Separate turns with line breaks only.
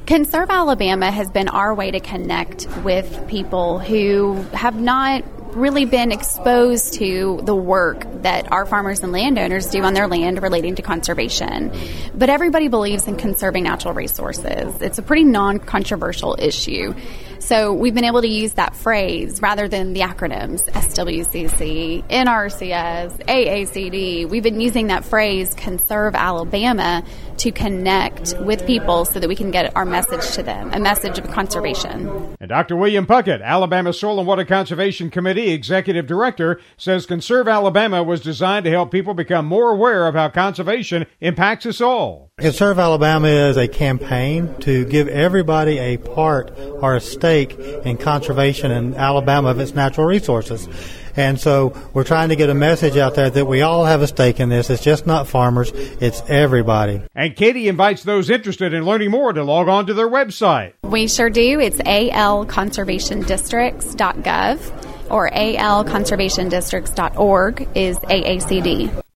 Conserve Alabama has been our way to connect with people who have not really been exposed to the work that our farmers and landowners do on their land relating to conservation. But everybody believes in conserving natural resources. It's a pretty non-controversial issue. So we've been able to use that phrase rather than the acronyms, SWCC, NRCS, AACD. We've been using that phrase, Conserve Alabama, to connect with people so that we can get our message to them, a message of conservation.
And Dr. William Puckett, Alabama Soil and Water Conservation Committee Executive Director, says Conserve Alabama was designed to help people become more aware of how conservation impacts us all.
Conserve Alabama is a campaign to give everybody a part or a stake in conservation in Alabama of its natural resources. And so we're trying to get a message out there that we all have a stake in this. It's just not farmers, it's everybody.
And Katie invites those interested in learning more to log on to their website.
We sure do. It's alconservationdistricts.gov or alconservationdistricts.org is AACD.